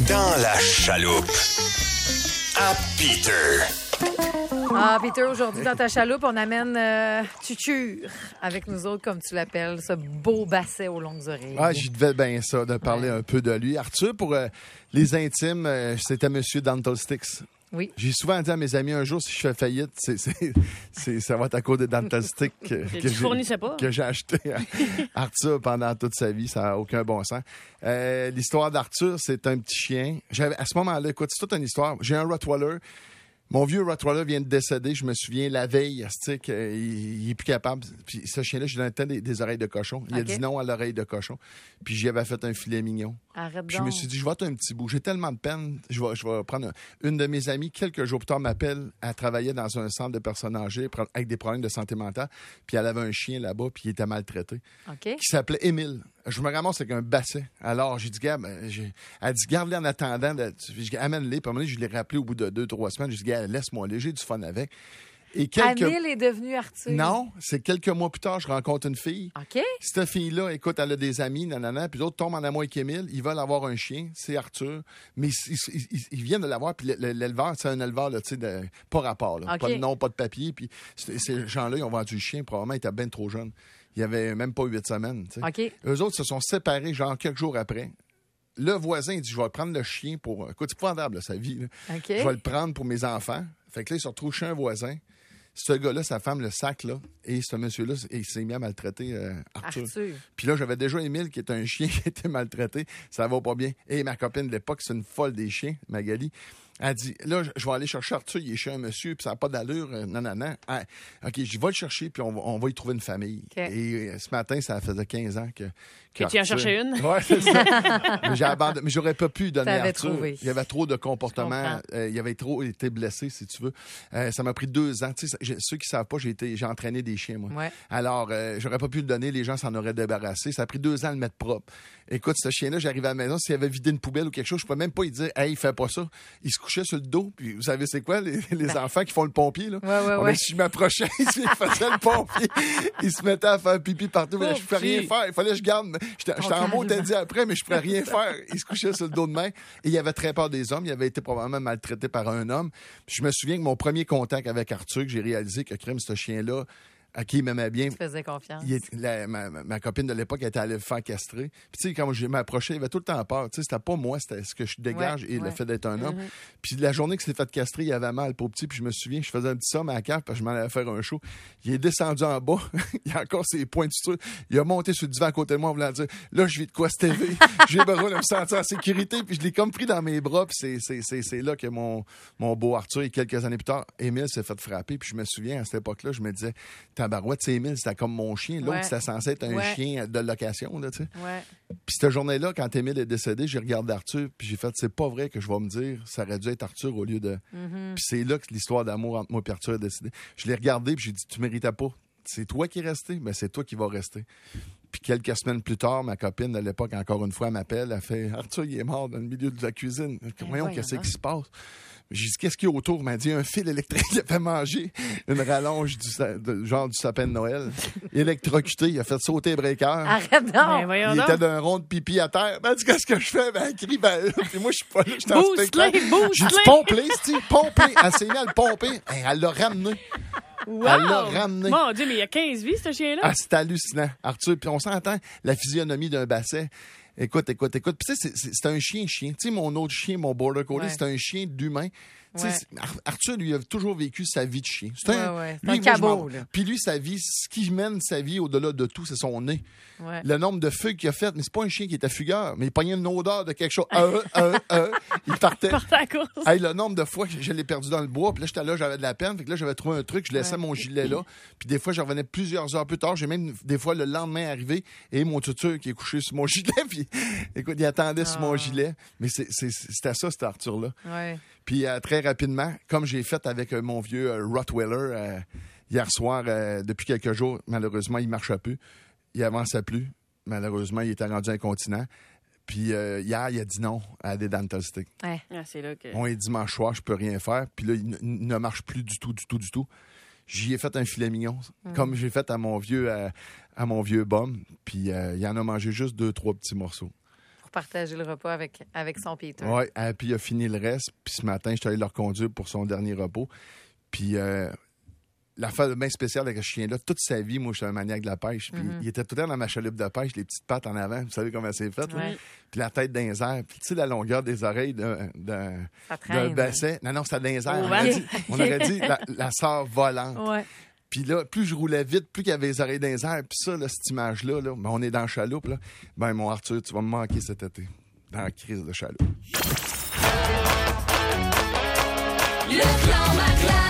Dans la chaloupe. À Peter. Ah, Peter, aujourd'hui, dans ta chaloupe, on amène Tuture avec nous autres, comme tu l'appelles, ce beau basset aux longues oreilles. Ah, j'y devais bien ça, de parler un peu de lui. Arthur, pour les intimes, c'était Monsieur Dental Sticks. Oui. J'ai souvent dit à mes amis, un jour, si je fais faillite, ça va être à cause des Dental Sticks que j'ai acheté à Arthur pendant toute sa vie. Ça n'a aucun bon sens. L'histoire d'Arthur, c'est un petit chien. À ce moment-là, écoute, c'est toute une histoire. J'ai un Rottweiler. Mon vieux Rottweiler vient de décéder. Je me souviens, la veille, il est plus capable. Puis ce chien-là, je lui donnais des oreilles de cochon. Il a dit non à l'oreille de cochon. Puis j'y avais fait un filet mignon. Arrête Puis donc. je me suis dit, je vais être un petit bout. J'ai tellement de peine. Je vais prendre une de mes amies, quelques jours plus tard, m'appelle. Elle travaillait dans un centre de personnes âgées avec des problèmes de santé mentale. Puis elle avait un chien là-bas, puis il était maltraité. Qui s'appelait Émile. Je me ramasse avec un basset. Alors, j'ai dit, Gab, elle dit, garde-les en attendant. Amène-les. Puis à un moment donné, je l'ai rappelé au bout de 2-3 semaines. J'ai dit, Gab, laisse-moi aller, j'ai du fun avec. Amile est devenu Arthur. Non, c'est quelques mois plus tard, je rencontre une fille. OK. Cette fille-là, écoute, elle a des amis, nanana, puis d'autres tombent en amour avec Émile. Ils veulent avoir un chien, c'est Arthur. Mais ils viennent de l'avoir, puis l'éleveur, c'est un éleveur, là, tu sais, pas rapport, là. Pas de nom, pas de papier. Puis ces gens-là, ils ont vendu le chien, probablement, ils étaient bien trop jeunes. Il y avait même pas 8 semaines, tu sais. OK. Eux autres se sont séparés, genre, quelques jours après. Le voisin, il dit, je vais prendre le chien pour... Écoute, c'est épouvantable, sa vie, là. Je vais le prendre pour mes enfants. Fait que là, il se retrouve chez un voisin. Ce gars-là, sa femme, le sac, là, et ce monsieur-là, il s'est mis à maltraiter Arthur. Puis là, j'avais déjà Émile, qui est un chien qui était maltraité. Ça va pas bien. Et ma copine de l'époque, c'est une folle des chiens, Magali. Elle dit, là, je vais aller chercher Arthur, il est chez un monsieur, puis ça n'a pas d'allure, nanana. Ah, OK, je vais le chercher, puis on va y trouver une famille. Et ce matin, ça faisait 15 ans que tu en cherchais une? Oui, c'est ça. Mais j'ai abandonné. Mais j'aurais pas pu donner à Arthur. Trouvé. Il y avait trop de comportements. Il avait trop été blessé, si tu veux. Ça m'a pris 2 ans. Tu sais, ceux qui savent pas, j'ai entraîné des chiens, moi. Ouais. Alors, j'aurais pas pu le donner. Les gens s'en auraient débarrassé. Ça a pris 2 ans de le mettre propre. Écoute, ce chien-là, j'arrivais à la maison, s'il avait vidé une poubelle ou quelque chose, je pouvais même pas lui dire, hey, fais pas ça. Il se couchait sur le dos. Puis vous savez, c'est quoi, les enfants qui font le pompier, là? Ouais. Si je m'approchais, il faisait le pompier. Il se mettait à faire pipi partout. Mais je pouvais rien faire. Il fallait que je garde. J'étais en mot dit après, mais je ne pourrais rien faire. Il se couchait sur le dos de main. Et il avait très peur des hommes. Il avait été probablement maltraité par un homme. Puis je me souviens que mon premier contact avec Arthur, que j'ai réalisé que crème, ce chien-là, à qui il m'aimait bien. Tu faisais confiance. Ma copine de l'époque était allée le faire castrer. Puis tu sais, quand je m'approchais, il avait tout le temps peur. Tu sais, c'était pas moi, c'était ce que je dégage et le fait d'être un homme. Puis la journée qu'il s'est fait castrer, il avait mal pour petit. Puis je me souviens, je faisais un petit somme à la cave parce que je m'en allais faire un show. Il est descendu en bas. Il a encore ses poings de suture. Il a monté sur le divan à côté de moi en voulant dire, là, je vis de quoi c'était TV. J'ai besoin de me sentir en sécurité. Puis je l'ai comme pris dans mes bras. Puis c'est là que mon beau Arthur, et quelques années plus tard, Émile s'est fait frapper. Puis je me souviens, à cette époque-là, je me disais, tabarouette, c'est Émile, c'était comme mon chien. L'autre, c'était censé être un chien de location, là, tu sais. Puis cette journée-là, quand Émile est décédé, j'ai regardé Arthur, puis j'ai fait, c'est pas vrai que je vais me dire, ça aurait dû être Arthur au lieu de... Puis c'est là que l'histoire d'amour entre moi et Arthur est décidée. Je l'ai regardé, puis j'ai dit, tu méritais pas. C'est toi qui es resté, mais c'est toi qui vas rester. Puis quelques semaines plus tard, ma copine de l'époque, encore une fois, elle m'appelle, elle fait, Arthur, il est mort dans le milieu de la cuisine. Voyons, qu'est-ce qui se passe? J'ai dit, qu'est-ce qu'il y a autour? Il m'a dit, un fil électrique. Il a fait manger une rallonge genre du sapin de Noël. Électrocuté. Il a fait sauter les breakers. Arrête donc! Il était d'un rond de pipi à terre. Ben, dit, qu'est-ce que je fais? Ben, elle crie, puis moi, je suis pas là. J'étais en spectacle. J'ai dit, pompe-les, Steve, pompe-les. Elle s'est mise à le pomper. Elle l'a ramené. Wow! Elle l'a ramené. Mon Dieu, mais il y a 15 vies, ce chien-là. Ah, c'est hallucinant, Arthur. Puis on s'entend la physionomie d'un basset. Écoute. Puis tu sais, c'est un chien. Tu sais, mon autre chien, mon border collie, c'est un chien d'humain. Arthur, lui, a toujours vécu sa vie de chien. C'est un cabot. Puis lui, sa vie, ce qui mène sa vie au-delà de tout, c'est son nez. Le nombre de fugues qu'il a fait, mais c'est pas un chien qui était fugueur, mais il pognait une odeur de quelque chose. Il partait. Il partait à course. Hey, le nombre de fois que je l'ai perdu dans le bois, puis là, j'étais là, j'avais de la peine. Fait que là, j'avais trouvé un truc, je laissais mon gilet là. Puis des fois, je revenais plusieurs heures plus tard. J'ai même, des fois, le lendemain arrivé, et mon tuteur qui est couché sur mon gilet. Puis, écoute, il attendait sur mon gilet. Mais c'était ça, cet Arthur-là. Puis très rapidement, comme j'ai fait avec mon vieux Rottweiler hier soir, depuis quelques jours, malheureusement, il ne marchait plus. Il avançait plus. Malheureusement, il était rendu incontinent. Puis hier, il a dit non à des dental sticks. C'est là que... On est dimanche soir, je peux rien faire. Puis là, il ne marche plus du tout. J'y ai fait un filet mignon, comme j'ai fait à mon vieux bum. Puis il en a mangé juste 2-3 petits morceaux. partager le repas avec son Peter. Oui, puis il a fini le reste. Puis ce matin, je suis allé le reconduire pour son dernier repos. Puis l'affaire bien spéciale avec ce chien-là, toute sa vie, moi, je suis un maniaque de la pêche. Puis il était tout le temps dans ma chaloupe de pêche, les petites pattes en avant. Vous savez comment c'est fait, là? Ouais. Puis la tête dans les airs. Puis tu sais, la longueur des oreilles d'un traîne. bassin. Non, c'était dans les airs. Oh, On aurait dit la sœur volante. Ouais. Puis là, plus je roulais vite, plus qu'il y avait les oreilles dans les airs. Puis ça, là, cette image-là, là, ben, on est dans la chaloupe. Là. Ben, mon Arthur, tu vas me manquer cet été. Dans la crise de chaloupe. Le clan Macla.